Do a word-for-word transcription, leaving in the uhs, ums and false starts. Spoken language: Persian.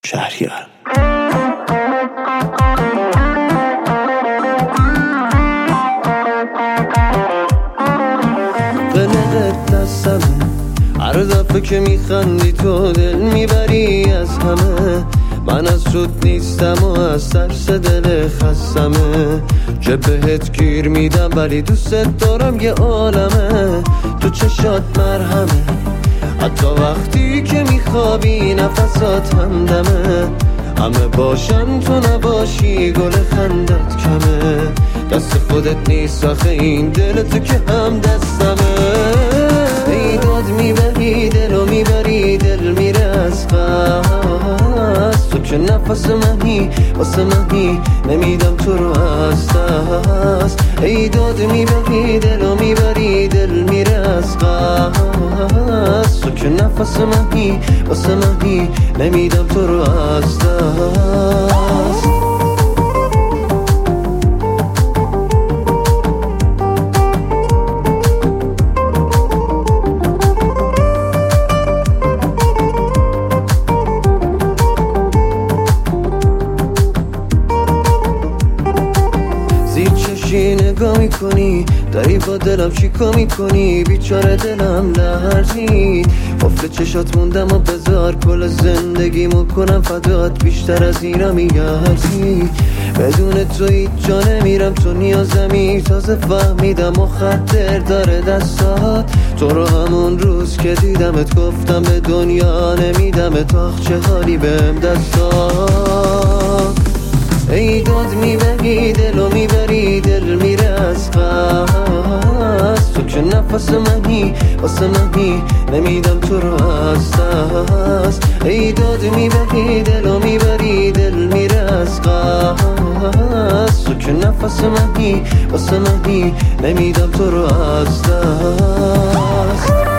شهریار. قلقت دستمه، هر دفعه که میخندی تو دل میبری از همه. من از رود نیستم و از ترس دل خستمه. چه بهت گیر میدم ولی دوست دارم یه عالمه. تو چشات مرهمه، حتی وقتی که میخوابی نفسات همدمه. همه باشن تو نباشی گل خندت کمه. دست خودت نیست آخه این دل تو که هم دستمه. ای داد میبری دل و میبری دل میره از قصد. تو که نفس منی واسه منی نمیدم تو رو از دست. ای داد میبری دل و میبری دل میره از قصد. تو که نفس منی واسه منی نمیدم تو رو از دست. نگاه میکنی داری با دلم چیکار میکنی؟ بیچاره دلم لرزید. قفل چشات موندم و بذار کل زندگیمو کنم فدات. بیشتر از اینا میارزی. بدون تو هیچ جا نمیرم، تو نیازمی. تازه فهمیدم و خطر داره دستات. تو رو همون روز که دیدمت گفتم به دنیا نمیدمت. آخ چه حالی بهم دستات. ای داد میبری دل و میبری دل میره از قصد. تو که نفس منی واسه منی نمیدم تو رو از دست. ای داد میبری دل و میبری دل میره از قصد. تو که نفس منی واسه منی نمیدم تو رو از دست.